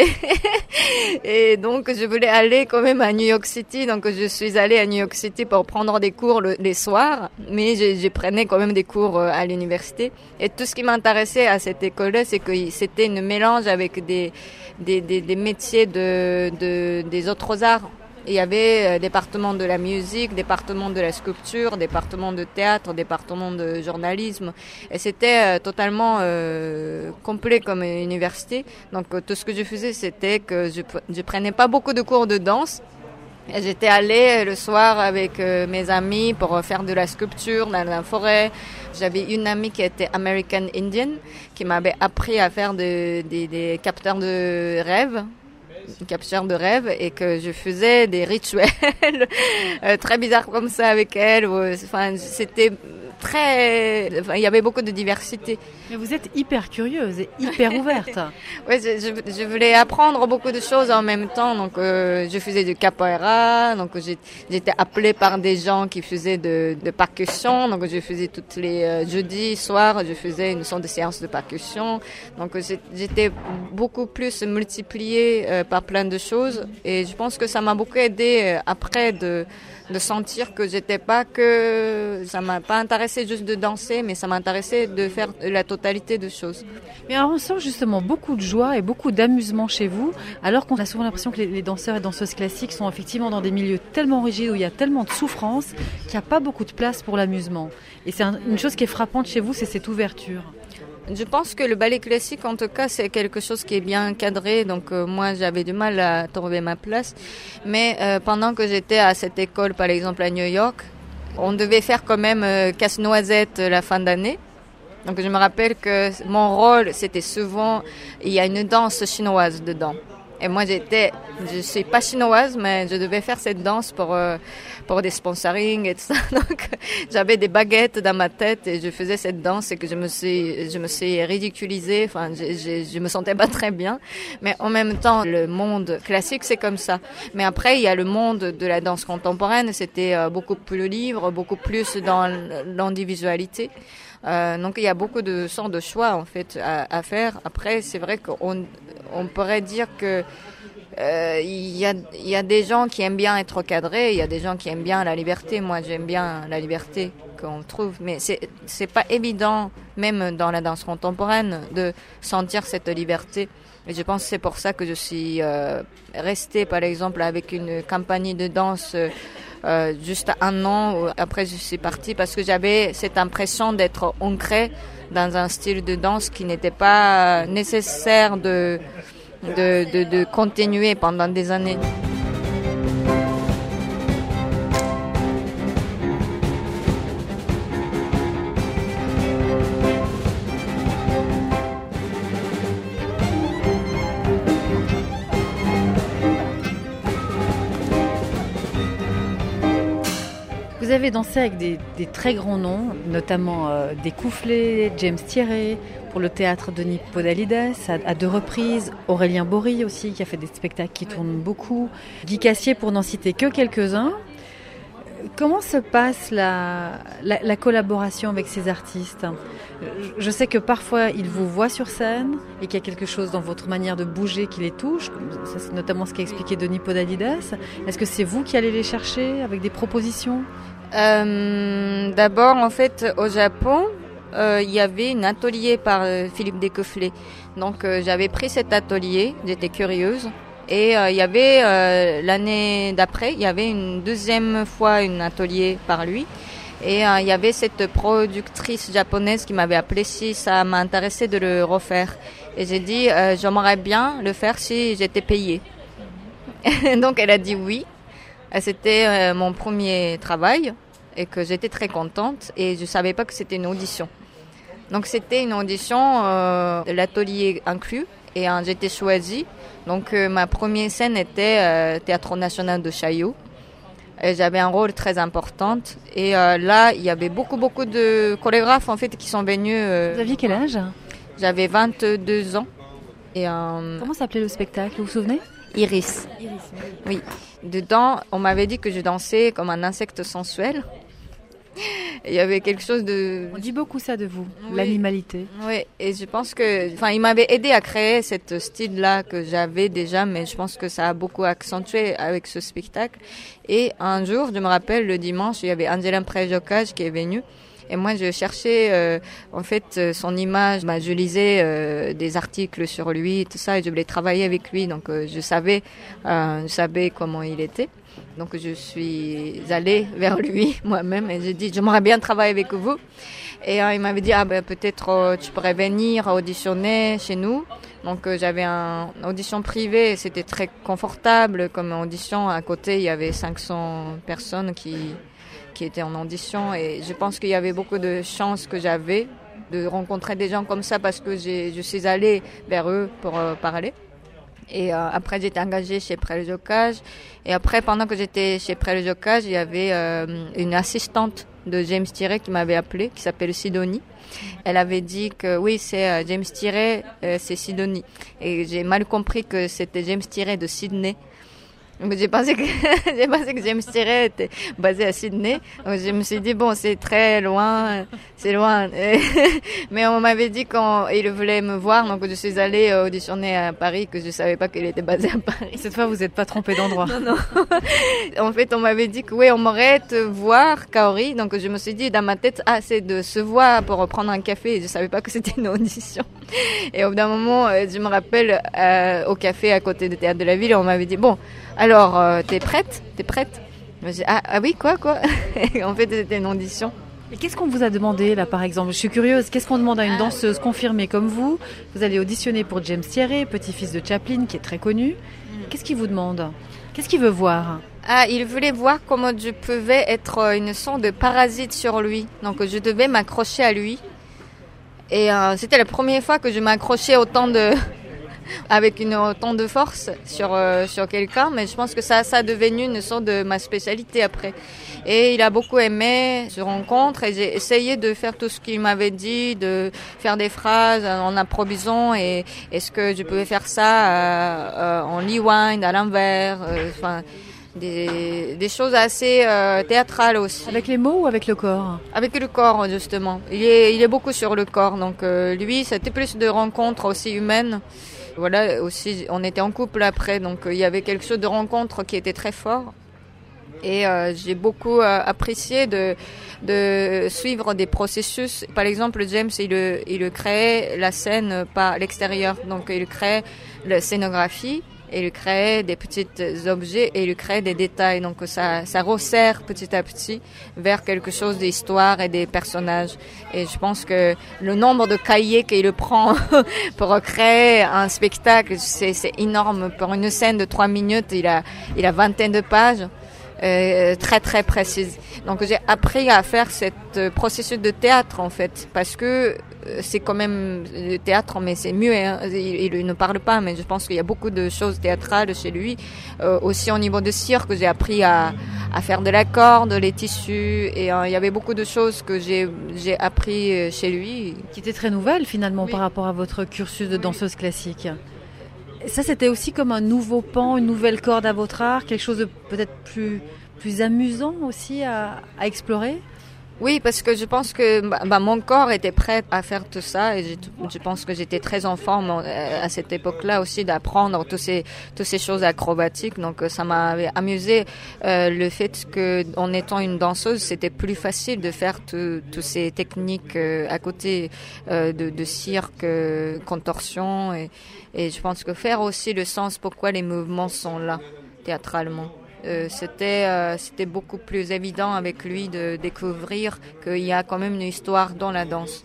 Et donc, je voulais aller quand même à New York City. Donc, je suis allée à New York City pour prendre des cours le, les soirs. Mais je, je prenais quand même des cours à l'université. Et tout ce qui m'intéressait à cette école-là, c'est que c'était un mélange avec des, des, des, des métiers de, de, des autres arts. Il y avait euh, département de la musique, département de la sculpture, département de théâtre, département de journalisme. Et c'était euh, totalement euh, complet comme université. Donc euh, tout ce que je faisais, c'était que je je prenais pas beaucoup de cours de danse. Et j'étais allée le soir avec euh, mes amis pour faire de la sculpture dans la forêt. J'avais une amie qui était American Indian, qui m'avait appris à faire de, de, des capteurs de rêves. capture de rêve et que je faisais des rituels euh, très bizarres comme ça avec elle. Enfin, c'était très... Enfin, il y avait beaucoup de diversité. Mais vous êtes hyper curieuse et hyper ouverte. Oui, je, je, je voulais apprendre beaucoup de choses en même temps. Donc, euh, je faisais du capoeira. Donc, j'ai, j'étais appelée par des gens qui faisaient de, de percussion. Donc, je faisais toutes les euh, jeudis soirs, je faisais une sorte de séance de percussion. Donc, j'étais beaucoup plus multipliée euh, par plein de choses. Et je pense que ça m'a beaucoup aidé euh, après de... de sentir que j'étais pas que ça m'a pas intéressé juste de danser, mais ça m'intéressait de faire la totalité de choses. Mais on ressent justement beaucoup de joie et beaucoup d'amusement chez vous, alors qu'on a souvent l'impression que les, les danseurs et danseuses classiques sont effectivement dans des milieux tellement rigides où il y a tellement de souffrance qu'il n'y a pas beaucoup de place pour l'amusement. Et c'est un, une chose qui est frappante chez vous, c'est cette ouverture. Je pense que le ballet classique, en tout cas, c'est quelque chose qui est bien cadré. Donc, euh, moi, j'avais du mal à trouver ma place. Mais euh, pendant que j'étais à cette école, par exemple, à New York, on devait faire quand même euh, casse-noisette la fin d'année. Donc, je me rappelle que mon rôle, c'était souvent... Il y a une danse chinoise dedans. Et moi, j'étais... Je suis pas chinoise, mais je devais faire cette danse pour... Euh, pour des sponsorings et tout ça. Donc, j'avais des baguettes dans ma tête et je faisais cette danse et que je me suis, je me suis ridiculisée. Enfin, je, je, je me sentais pas très bien. Mais en même temps, le monde classique, c'est comme ça. Mais après, il y a le monde de la danse contemporaine. C'était beaucoup plus libre, beaucoup plus dans l'individualité. Euh, donc, il y a beaucoup de sortes de choix, en fait, à, à faire. Après, c'est vrai qu'on on pourrait dire que Euh, il y a, il y a des gens qui aiment bien être cadrés, il y a des gens qui aiment bien la liberté. Moi, j'aime bien la liberté qu'on trouve, mais c'est, c'est pas évident, même dans la danse contemporaine, de sentir cette liberté. Et je pense que c'est pour ça que je suis euh, restée, par exemple, avec une compagnie de danse euh, juste un an. Après, je suis partie parce que j'avais cette impression d'être ancrée dans un style de danse qui n'était pas nécessaire de... De, de, de continuer pendant des années. Vous avez dansé avec des, des très grands noms, notamment euh, des Coufflé, James Thierry, pour le théâtre Denis Podalides, à, à deux reprises, Aurélien Bory aussi, qui a fait des spectacles qui tournent beaucoup, Guy Cassier, pour n'en citer que quelques-uns. Comment se passe la, la, la collaboration avec ces artistes ? Je sais que parfois ils vous voient sur scène et qu'il y a quelque chose dans votre manière de bouger qui les touche. Ça, c'est notamment ce qu'a expliqué Denis Podalides. Est-ce que c'est vous qui allez les chercher avec des propositions ? euh, D'abord, en fait, au Japon, euh, il y avait un atelier par euh, Philippe Descofflet. Donc, euh, j'avais pris cet atelier, j'étais curieuse. Et euh, il y avait, euh, l'année d'après, il y avait une deuxième fois un atelier par lui. Et euh, il y avait cette productrice japonaise qui m'avait appelé si ça m'intéressait de le refaire. Et j'ai dit, euh, j'aimerais bien le faire si j'étais payée. Donc elle a dit oui. C'était euh, mon premier travail et que j'étais très contente. Et je ne savais pas que c'était une audition. Donc c'était une audition, euh, de l'atelier inclus. Et euh, j'ai été choisie. Donc euh, ma première scène était euh, Théâtre National de Chaillot. Et j'avais un rôle très important. Et euh, là, il y avait beaucoup, beaucoup de chorégraphes en fait qui sont venus. Euh, Vous aviez quel âge ? J'avais vingt-deux ans. Et, euh, Comment s'appelait le spectacle ? Vous vous souvenez ? Iris. Iris. Oui. Dedans, on m'avait dit que je dansais comme un insecte sensuel. Il y avait quelque chose de... On dit beaucoup ça de vous, Oui. l'animalité. Oui, et je pense que... Enfin, il m'avait aidé à créer ce style-là que j'avais déjà, mais je pense que ça a beaucoup accentué avec ce spectacle. Et un jour, je me rappelle, le dimanche, il y avait Angela Préjocage qui est venue. Et moi, je cherchais, euh, en fait, son image. Bah, je lisais euh, des articles sur lui, tout ça, et je voulais travailler avec lui. Donc, euh, je savais, euh, je savais comment il était. Donc, je suis allée vers lui moi-même et j'ai dit, j'aimerais bien travailler avec vous. Et euh, il m'avait dit, ah ben peut-être euh, tu pourrais venir auditionner chez nous. Donc, euh, j'avais un, une audition privée et c'était très confortable comme audition. À côté, il y avait cinq cents personnes qui... qui étaient en audition et je pense qu'il y avait beaucoup de chance que j'avais de rencontrer des gens comme ça parce que j'ai, je suis allée vers eux pour euh, parler. Et euh, après, j'étais engagée chez Préjocage. Et après, pendant que j'étais chez Préjocage, il y avait euh, une assistante de James Tiré qui m'avait appelée, qui s'appelle Sidonie. Elle avait dit que oui, c'est euh, James Tiré, euh, c'est Sidonie. Et j'ai mal compris que c'était James Tiré de Sydney. Donc, j'ai pensé que j'ai pensé que James Tiré était basé à Sydney. Donc je me suis dit bon, c'est très loin, c'est loin. Mais on m'avait dit quand il voulait me voir, donc je suis allée auditionner à Paris, que je savais pas qu'il était basé à Paris. Cette fois, vous n'êtes pas trompé d'endroit. Non, non. En fait, on m'avait dit que oui, on m'aurait te voir, Kaori. Donc je me suis dit dans ma tête, ah, c'est de se voir pour prendre un café. Et je savais pas que c'était une audition. Et au bout d'un moment, je me rappelle euh, au café à côté du Théâtre de la Ville, on m'avait dit bon. Alors, euh, t'es prête ? T'es prête ? Je me dis, ah, ah oui, quoi, quoi ? En fait, c'était une audition. Et qu'est-ce qu'on vous a demandé, là, par exemple ? Je suis curieuse. Qu'est-ce qu'on demande à une danseuse confirmée comme vous ? Vous allez auditionner pour James Tiré, petit-fils de Chaplin, qui est très connu. Qu'est-ce qu'il vous demande ? Qu'est-ce qu'il veut voir ? Ah, il voulait voir comment je pouvais être une sorte de parasite sur lui. Donc, je devais m'accrocher à lui. Et euh, c'était la première fois que je m'accrochais autant de... avec une autant de force sur euh, sur quelqu'un, mais je pense que ça ça a devenu une sorte de ma spécialité après. Et il a beaucoup aimé ce rencontre et j'ai essayé de faire tout ce qu'il m'avait dit, de faire des phrases en improvisant et est-ce que je pouvais faire ça euh, euh, en rewind, à l'envers, enfin euh, des des choses assez euh, théâtrales aussi. Avec les mots ou avec le corps ? Avec le corps justement. Il est il est beaucoup sur le corps, donc euh, lui c'était plus de rencontres aussi humaines. Voilà, aussi, on était en couple après, donc euh, il y avait quelque chose de rencontre qui était très fort. Et euh, j'ai beaucoup euh, apprécié de, de suivre des processus. Par exemple, James, il, il crée la scène par l'extérieur. Donc, il crée la scénographie, et il crée des petits objets et il crée des détails. Donc, ça, ça resserre petit à petit vers quelque chose d'histoire et des personnages. Et je pense que le nombre de cahiers qu'il prend pour créer un spectacle, c'est, c'est énorme. Pour une scène de trois minutes, il a, il a vingtaine de pages. Euh, très très précise. Donc j'ai appris à faire cette processus de théâtre en fait, parce que c'est quand même le théâtre, mais c'est mieux. Hein. Il, il ne parle pas, mais je pense qu'il y a beaucoup de choses théâtrales chez lui. Euh, aussi au niveau de cirque, j'ai appris à, à faire de la corde, les tissus, et euh, il y avait beaucoup de choses que j'ai j'ai appris chez lui. Qui étaient très nouvelles finalement oui. par rapport à votre cursus de danseuse oui. classique. Ça, c'était aussi comme un nouveau pan, une nouvelle corde à votre art, quelque chose de peut-être plus, plus amusant aussi à, à explorer ? Oui, parce que je pense que bah, bah, mon corps était prêt à faire tout ça et je, je pense que j'étais très en forme à cette époque-là aussi d'apprendre tous ces toutes ces choses acrobatiques. Donc ça m'avait amusé euh, le fait que en étant une danseuse, c'était plus facile de faire toutes ces techniques euh, à côté euh, de, de cirque, euh, contorsion et, et je pense que faire aussi le sens pourquoi les mouvements sont là théâtralement. Euh, c'était, euh, c'était beaucoup plus évident avec lui de découvrir qu'il y a quand même une histoire dans la danse.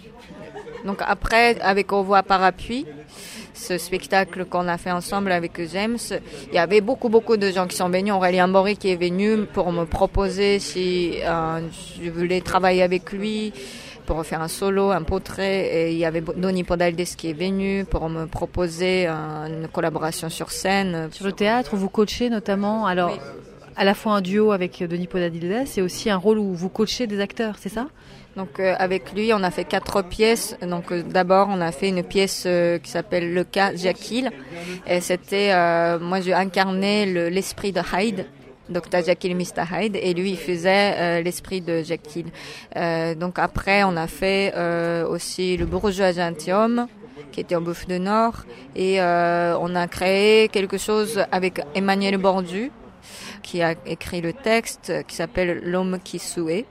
Donc après, avec Au revoir parapluie, ce spectacle qu'on a fait ensemble avec James, il y avait beaucoup, beaucoup de gens qui sont venus. Aurélien Bory qui est venu pour me proposer si euh, je voulais travailler avec lui, pour faire un solo, un portrait. Et il y avait Donny Podaldes qui est venu pour me proposer une collaboration sur scène. Sur le théâtre, vous coachez notamment, alors oui. À la fois un duo avec Donny Podaldes et aussi un rôle où vous coachez des acteurs, c'est ça ? Donc euh, avec lui, on a fait quatre pièces. Donc euh, d'abord, on a fait une pièce euh, qui s'appelle Le cas Jekyll. Et c'était, euh, moi, j'ai incarné le, l'esprit de Hyde. docteur Jekyll et mister Hyde, et lui il faisait euh, l'esprit de Jekyll. Euh, donc après on a fait euh, aussi le bourgeois gentilhomme qui était au Bouffe de Nord, et euh, on a créé quelque chose avec Emmanuel Bordu qui a écrit le texte qui s'appelle L'homme qui souhait.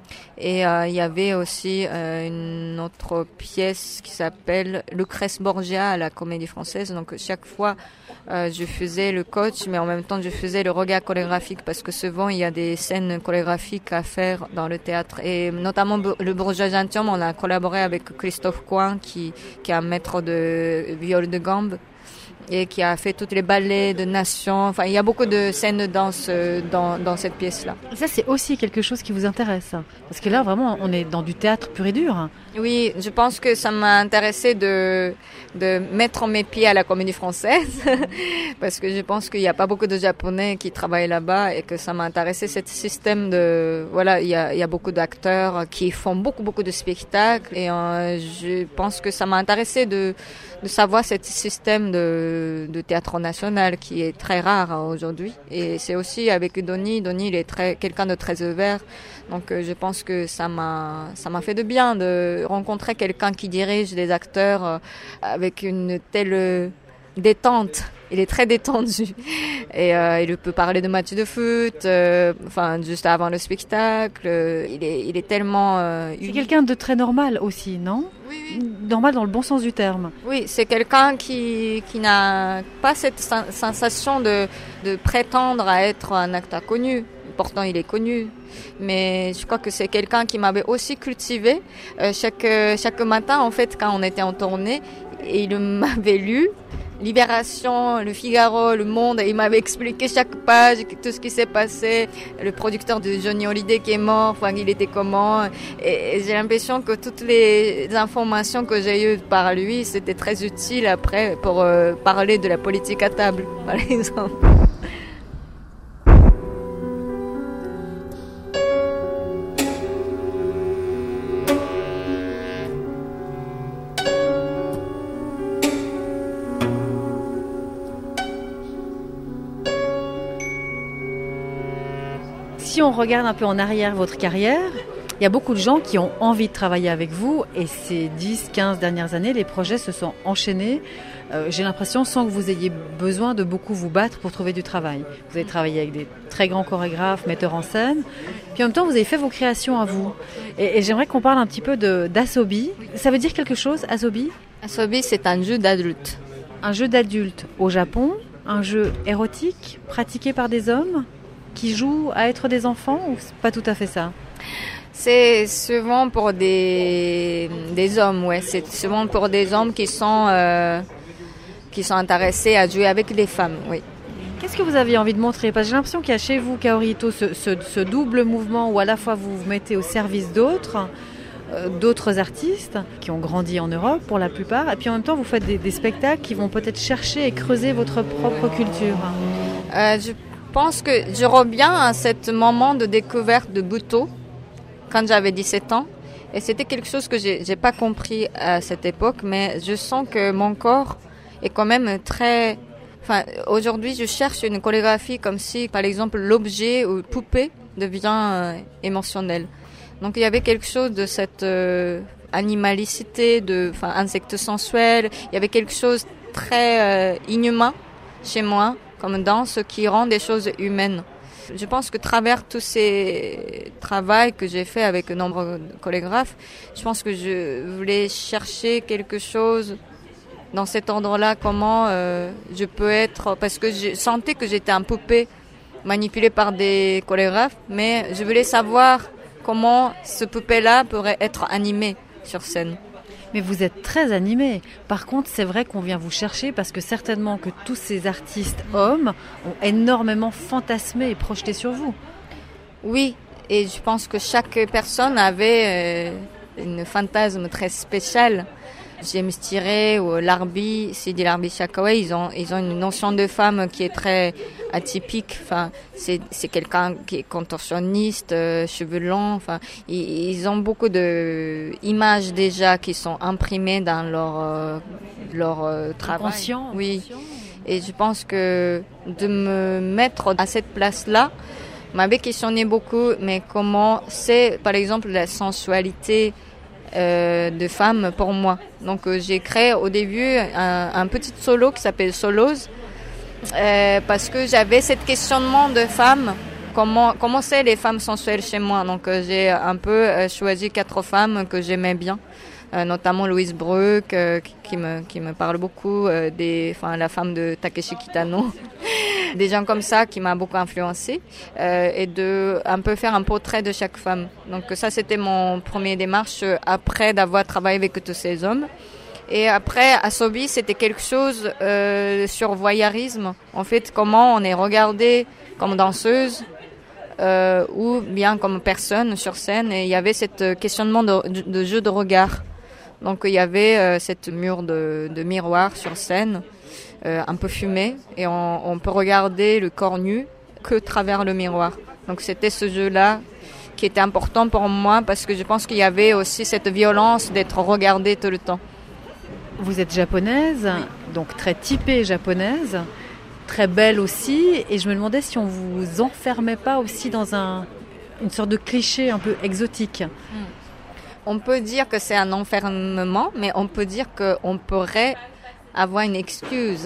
Et euh, il y avait aussi euh, une autre pièce qui s'appelle Lucrèce Borgia à la Comédie Française. Donc chaque fois, euh, je faisais le coach, mais en même temps, je faisais le regard chorégraphique parce que souvent, il y a des scènes chorégraphiques à faire dans le théâtre. Et notamment le Bourgeois gentilhomme, on a collaboré avec Christophe Coin, qui, qui est un maître de viol de gambe et qui a fait toutes les ballets de nation. Enfin, il y a beaucoup de scènes de danse dans, dans cette pièce-là. Ça, c'est aussi quelque chose qui vous intéresse. Parce que là, vraiment, on est dans du théâtre pur et dur. Oui, je pense que ça m'a intéressé de, de mettre mes pieds à la Comédie Française. Parce que je pense qu'il n'y a pas beaucoup de Japonais qui travaillent là-bas et que ça m'a intéressé, ce système de... Voilà, il y a, il y a beaucoup d'acteurs qui font beaucoup, beaucoup de spectacles. Et euh, je pense que ça m'a intéressé de, de savoir ce système de, de théâtre national qui est très rare hein, aujourd'hui. Et c'est aussi avec Donny. Donny, il est très, quelqu'un de très ouvert. Donc euh, je pense que ça m'a, ça m'a fait de bien de rencontrer quelqu'un qui dirige des acteurs euh, avec une telle euh, détente. Il est très détendu et euh, il peut parler de matchs de foot, euh, enfin juste avant le spectacle. Euh, il est, il est tellement. Euh, c'est quelqu'un de très normal aussi, non ? Oui, oui. Normal dans le bon sens du terme. Oui, c'est quelqu'un qui qui n'a pas cette sensation de de prétendre à être un acteur connu. Pourtant, il est connu. Mais je crois que c'est quelqu'un qui m'avait aussi cultivé. Euh, chaque, chaque matin, en fait, quand on était en tournée, il m'avait lu Libération, Le Figaro, Le Monde, et il m'avait expliqué chaque page, tout ce qui s'est passé. Le producteur de Johnny Hallyday qui est mort, enfin, il était comment. Et, et j'ai l'impression que toutes les informations que j'ai eues par lui, c'était très utile après pour euh, parler de la politique à table, par exemple. Si on regarde un peu en arrière votre carrière, il y a beaucoup de gens qui ont envie de travailler avec vous et ces dix quinze dernières années, les projets se sont enchaînés. Euh, j'ai l'impression sans que vous ayez besoin de beaucoup vous battre pour trouver du travail. Vous avez travaillé avec des très grands chorégraphes, metteurs en scène, puis en même temps vous avez fait vos créations à vous. Et, et j'aimerais qu'on parle un petit peu de, d'Asobi. Ça veut dire quelque chose, Asobi ? Asobi, c'est un jeu d'adulte. Un jeu d'adulte au Japon, un jeu érotique pratiqué par des hommes qui jouent à être des enfants ou c'est pas tout à fait ça ? C'est souvent pour des des hommes, ouais. C'est souvent pour des hommes qui sont euh, qui sont intéressés à jouer avec des femmes, oui. Qu'est-ce que vous aviez envie de montrer ? Parce que j'ai l'impression qu'il y a chez vous, Kaori Ito, ce, ce, ce double mouvement où à la fois vous vous mettez au service d'autres, euh, d'autres artistes qui ont grandi en Europe pour la plupart, et puis en même temps vous faites des, des spectacles qui vont peut-être chercher et creuser votre propre culture. Euh, je Je pense que je reviens à ce moment de découverte de Butoh quand j'avais dix-sept ans. Et c'était quelque chose que j'ai, j'ai pas compris à cette époque, mais je sens que mon corps est quand même très Enfin, aujourd'hui, je cherche une chorégraphie comme si, par exemple, l'objet ou poupée devient euh, émotionnel. Donc, il y avait quelque chose de cette euh, animalicité, de, enfin, insecte sensuel. Il y avait quelque chose de très euh, inhumain chez moi, comme danse, qui rend des choses humaines. Je pense que travers tous ces travaux que j'ai fait avec de nombreux chorégraphes, je pense que je voulais chercher quelque chose dans cet endroit-là, comment euh, je peux être, parce que je sentais que j'étais un poupée manipulée par des chorégraphes, mais je voulais savoir comment ce poupée-là pourrait être animé sur scène. Mais vous êtes très animé. Par contre, c'est vrai qu'on vient vous chercher parce que certainement que tous ces artistes hommes ont énormément fantasmé et projeté sur vous. Oui, et je pense que chaque personne avait euh, une fantasme très spéciale. James Tiré ou Larbi, Sidi Larbi Chakaway, ils ont, ils ont une notion de femme qui est très atypique. Enfin, c'est, c'est quelqu'un qui est contorsionniste, euh, cheveux longs. Enfin, ils, ils ont beaucoup de images déjà qui sont imprimées dans leur, euh, leur euh, travail. Conscient. Oui. Et je pense que de me mettre à cette place-là m'avait questionné beaucoup. Mais comment c'est, par exemple, la sensualité Euh, de femmes pour moi. Donc euh, j'ai créé au début un, un petit solo qui s'appelle Solos euh, parce que j'avais cette questionnement de femmes, comment comment c'est les femmes sensuelles chez moi. Donc euh, j'ai un peu euh, choisi quatre femmes que j'aimais bien, euh, notamment Louise Bruck euh, qui, qui me qui me parle beaucoup, euh, des enfin la femme de Takeshi Kitano. Des gens comme ça qui m'a beaucoup influencé euh, et de un peu faire un portrait de chaque femme. Donc ça, c'était mon premier démarche après d'avoir travaillé avec tous ces hommes. Et après, à Sobi, c'était quelque chose euh, sur voyeurisme. En fait, comment on est regardé comme danseuse euh, ou bien comme personne sur scène. Et il y avait ce questionnement de, de, de jeu de regard. Donc il y avait euh, cette mur de, de miroir sur scène. Euh, un peu fumé et on, on peut regarder le corps nu que travers le miroir. Donc c'était ce jeu-là qui était important pour moi parce que je pense qu'il y avait aussi cette violence d'être regardée tout le temps. Vous êtes japonaise, oui. Donc très typée japonaise, très belle aussi, et je me demandais si on vous enfermait pas aussi dans un, une sorte de cliché un peu exotique. Hmm. On peut dire que c'est un enfermement, mais on peut dire qu'on pourrait avoir une excuse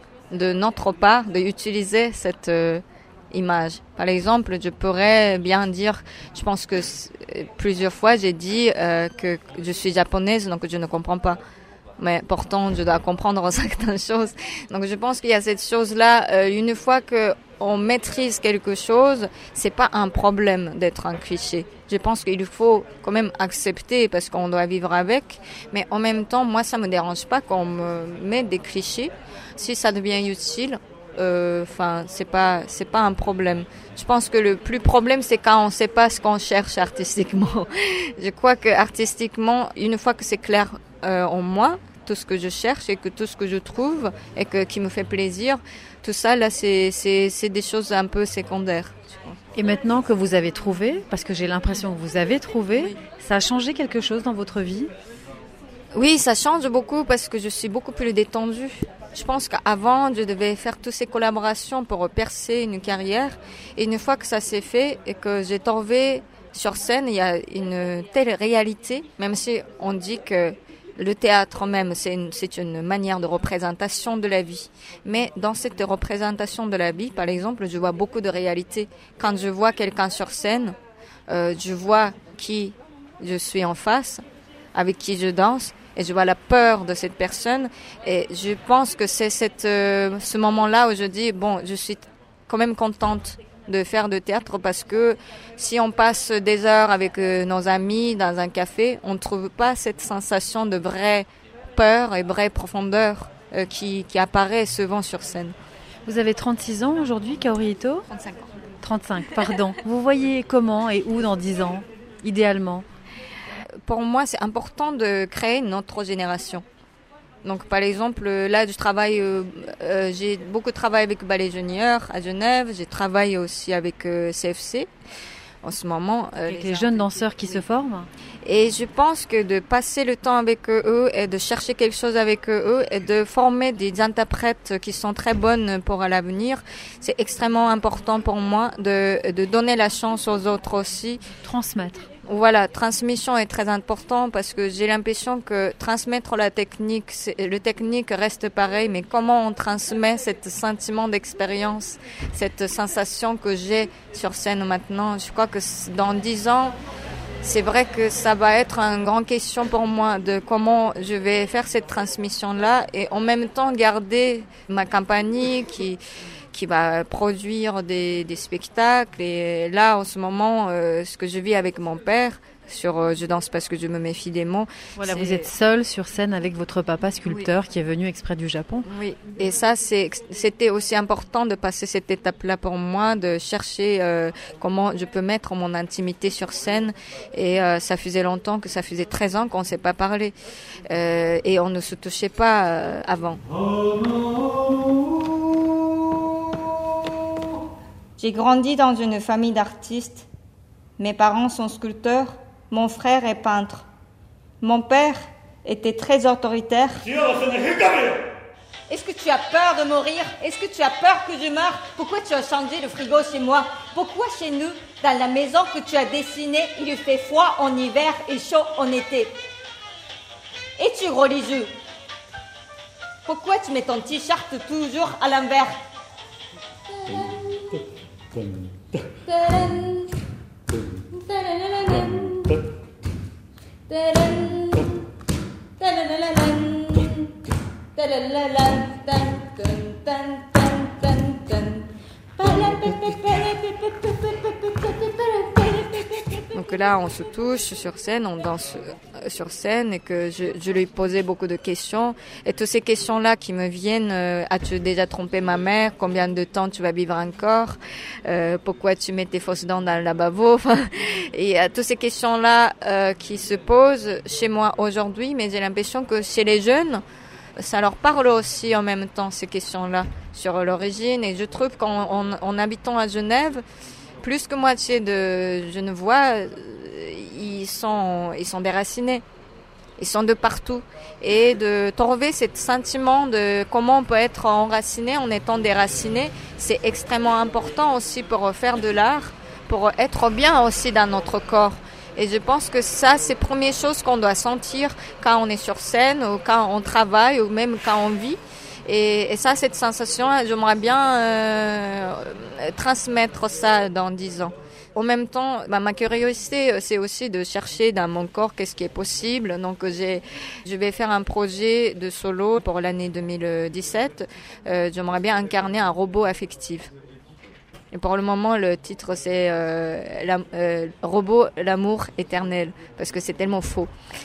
de notre part d'utiliser cette euh, image. Par exemple, je pourrais bien dire, je pense que c- plusieurs fois j'ai dit euh, que je suis japonaise, donc je ne comprends pas. Mais pourtant, je dois comprendre certaines choses. Donc je pense qu'il y a cette chose-là, euh, une fois que on maîtrise quelque chose, c'est pas un problème d'être un cliché. Je pense qu'il faut quand même accepter parce qu'on doit vivre avec. Mais en même temps, moi, ça me dérange pas qu'on me mette des clichés. Si ça devient utile, enfin, euh, c'est pas, c'est pas un problème. Je pense que le plus problème, c'est quand on sait pas ce qu'on cherche artistiquement. Je crois que artistiquement, une fois que c'est clair euh, en moi, tout ce que je cherche et que tout ce que je trouve et que qui me fait plaisir, tout ça là c'est c'est c'est des choses un peu secondaires. Et maintenant que vous avez trouvé, parce que j'ai l'impression que vous avez trouvé, oui. Ça a changé quelque chose dans votre vie ? Oui, ça change beaucoup parce que je suis beaucoup plus détendue. Je pense qu'avant, je devais faire toutes ces collaborations pour percer une carrière. Et une fois que ça s'est fait et que j'ai trouvé sur scène, il y a une telle réalité, même si on dit que le théâtre même, c'est une, c'est une manière de représentation de la vie. Mais dans cette représentation de la vie, par exemple, je vois beaucoup de réalité. Quand je vois quelqu'un sur scène, euh, je vois qui je suis en face, avec qui je danse, et je vois la peur de cette personne. Et je pense que c'est cette, euh, ce moment-là où je dis, bon, je suis quand même contente de faire de théâtre parce que si on passe des heures avec euh, nos amis dans un café, on ne trouve pas cette sensation de vraie peur et vraie profondeur euh, qui, qui apparaît souvent sur scène. Vous avez trente-six ans aujourd'hui, Kaori Ito ? trente-cinq ans. trente-cinq, pardon. Vous voyez comment et où dans dix ans, idéalement ? Pour moi, c'est important de créer une autre génération. Donc, par exemple, là, je travaille, euh, euh, j'ai beaucoup travaillé avec Ballet Junior à Genève. J'ai travaillé aussi avec euh, C F C. en ce moment. Euh, avec les, les jeunes danseurs qui oui. se forment. Et je pense que de passer le temps avec eux et de chercher quelque chose avec eux et de former des interprètes qui sont très bonnes pour l'avenir, c'est extrêmement important pour moi de, de donner la chance aux autres aussi. Transmettre. Voilà, transmission est très important parce que j'ai l'impression que transmettre la technique, c'est, le technique reste pareil, mais comment on transmet ce sentiment d'expérience, cette sensation que j'ai sur scène maintenant. Je crois que dans dix ans, c'est vrai que ça va être une grande question pour moi de comment je vais faire cette transmission-là et en même temps garder ma compagnie qui... qui va produire des, des spectacles. Et là, en ce moment, euh, ce que je vis avec mon père, sur euh, Je danse parce que je me méfie des mots. Voilà, vous êtes seule sur scène avec votre papa sculpteur oui. qui est venu exprès du Japon. Oui, et ça, c'est, c'était aussi important de passer cette étape-là pour moi, de chercher euh, comment je peux mettre mon intimité sur scène. Et euh, ça faisait longtemps, que ça faisait treize ans qu'on ne s'est pas parlé. Euh, et on ne se touchait pas euh, avant. J'ai grandi dans une famille d'artistes. Mes parents sont sculpteurs, mon frère est peintre. Mon père était très autoritaire. Est-ce que tu as peur de mourir? Est-ce que tu as peur que je meure? Pourquoi tu as changé le frigo chez moi? Pourquoi chez nous, dans la maison que tu as dessinée, il fait froid en hiver et chaud en été? Es-tu religieux? Pourquoi tu mets ton t-shirt toujours à l'envers? Donc là, on se touche sur scène, on danse sur scène et que je, je lui posais beaucoup de questions. Et toutes ces questions-là qui me viennent, euh, as-tu déjà trompé ma mère? Combien de temps tu vas vivre encore? euh, Pourquoi tu mets tes fausses dents dans le lavabo? Et euh, toutes ces questions-là euh, qui se posent chez moi aujourd'hui, mais j'ai l'impression que chez les jeunes, ça leur parle aussi en même temps, ces questions-là, sur l'origine. Et je trouve qu'en en, en habitant à Genève, plus que moitié de Genevois, ils sont, ils sont déracinés. Ils sont de partout. Et de trouver ce sentiment de comment on peut être enraciné en étant déraciné, c'est extrêmement important aussi pour faire de l'art, pour être bien aussi dans notre corps. Et je pense que ça, c'est la première chose qu'on doit sentir quand on est sur scène ou quand on travaille ou même quand on vit. Et, et ça, cette sensation, j'aimerais bien euh, transmettre ça dans dix ans. En même temps, bah, ma curiosité, c'est aussi de chercher dans mon corps qu'est-ce qui est possible. Donc, j'ai, je vais faire un projet de solo pour l'année deux mille dix-sept. Euh, j'aimerais bien incarner un robot affectif. Et pour le moment, le titre, c'est euh, la, euh, Robot, l'amour éternel, parce que c'est tellement faux.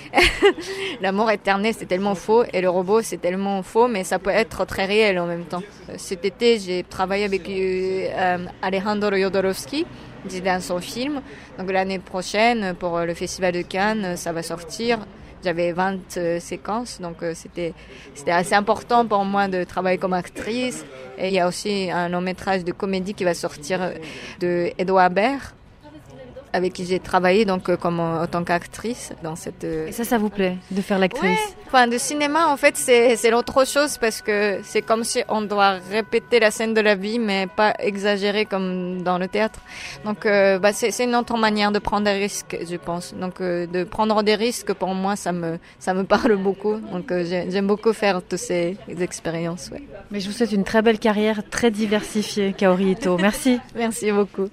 L'amour éternel, c'est tellement faux, et le robot, c'est tellement faux, mais ça peut être très réel en même temps. Cet été, j'ai travaillé avec euh, Alejandro Jodorowsky, dans son film. Donc l'année prochaine, pour le Festival de Cannes, ça va sortir. J'avais vingt euh, séquences, donc euh, c'était, c'était assez important pour moi de travailler comme actrice. Et il y a aussi un long métrage de comédie qui va sortir de Edouard Baird, avec qui j'ai travaillé donc euh, comme en, en tant qu'actrice dans cette. Euh... Et ça, ça vous plaît de faire l'actrice? Ouais. Enfin, de cinéma, en fait, c'est c'est l'autre chose parce que c'est comme si on doit répéter la scène de la vie, mais pas exagérer comme dans le théâtre. Donc, euh, bah, c'est c'est une autre manière de prendre des risques, je pense. Donc, euh, de prendre des risques pour moi, ça me ça me parle beaucoup. Donc, euh, j'aime, j'aime beaucoup faire toutes ces expériences. Ouais. Mais je vous souhaite une très belle carrière, très diversifiée, Kaori Ito. Merci. Merci beaucoup.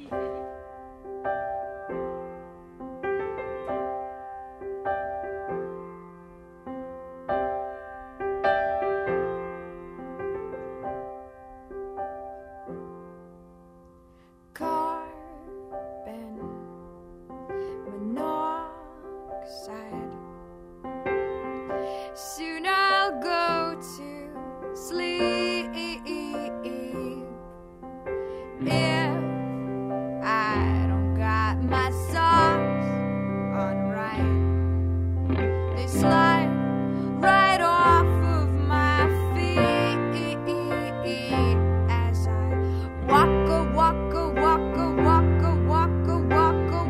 Soon I'll go to sleep if I don't got my socks on right. They slide right off of my feet as I walk a walk a walk a walk a walk a walk a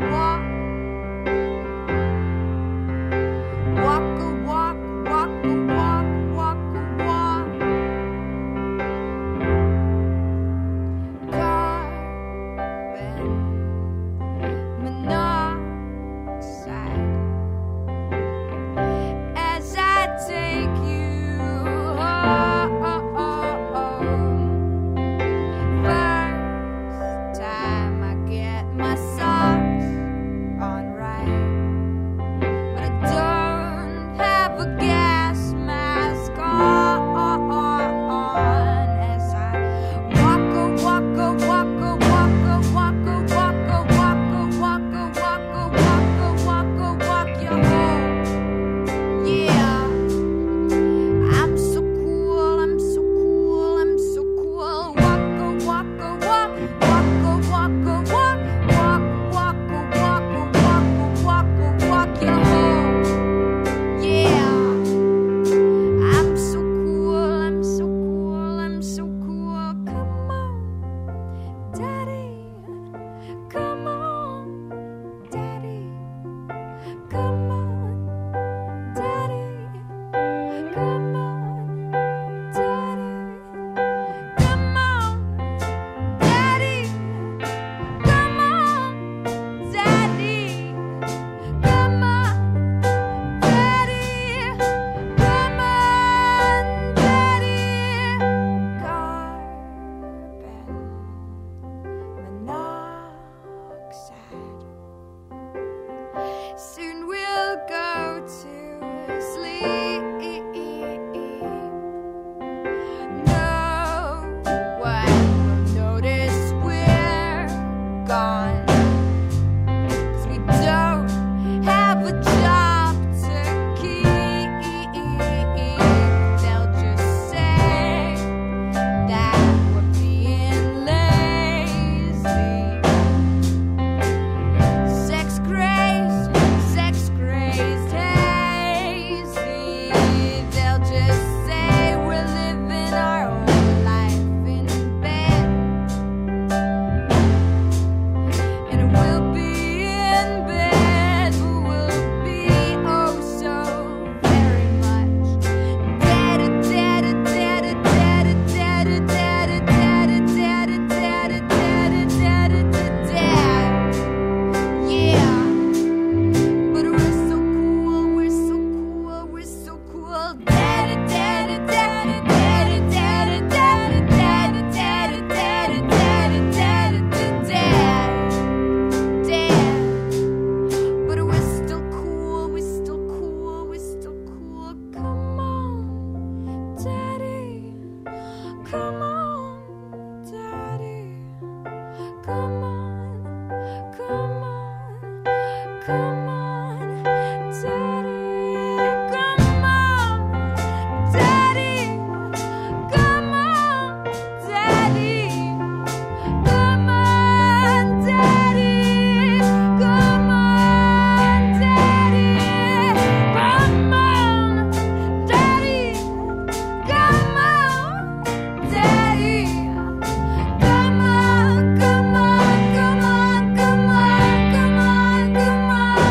come on, Daddy. Come on, come on, come on, Daddy. Come on, Daddy. Come on, Daddy. Come on, Daddy. Come on, Daddy. Come on, Daddy. Come on, Daddy. Come on, come on, come on, come on, come on, come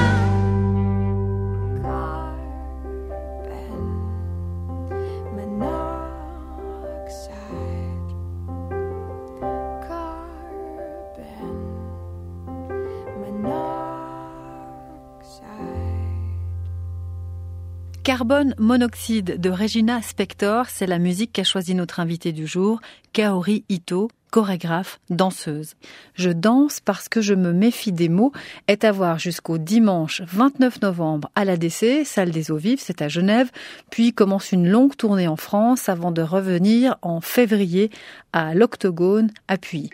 on. Carbon monoxide. Carbon monoxide. Carbone monoxyde de Regina Spektor, c'est la musique qu'a choisi notre invitée du jour, Kaori Ito, chorégraphe, danseuse. Je danse parce que je me méfie des mots est à voir jusqu'au dimanche vingt-neuf novembre à l'A D C, salle des Eaux Vives, c'est à Genève, puis commence une longue tournée en France avant de revenir en février à l'Octogone à Puy.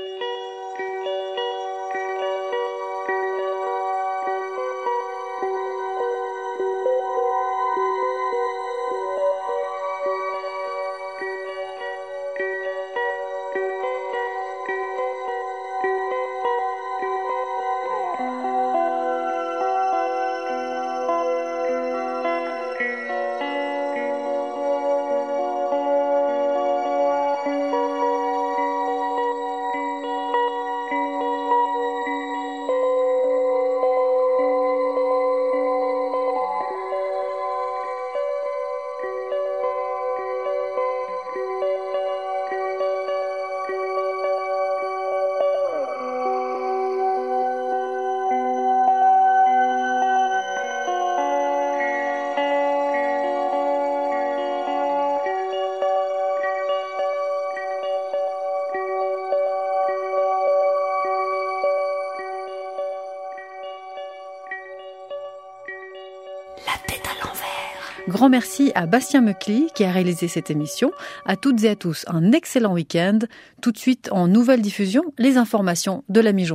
La tête à l'envers. Grand merci à Bastien Mecli qui a réalisé cette émission. À toutes et à tous, un excellent week-end. Tout de suite, en nouvelle diffusion, les informations de la mi-journée.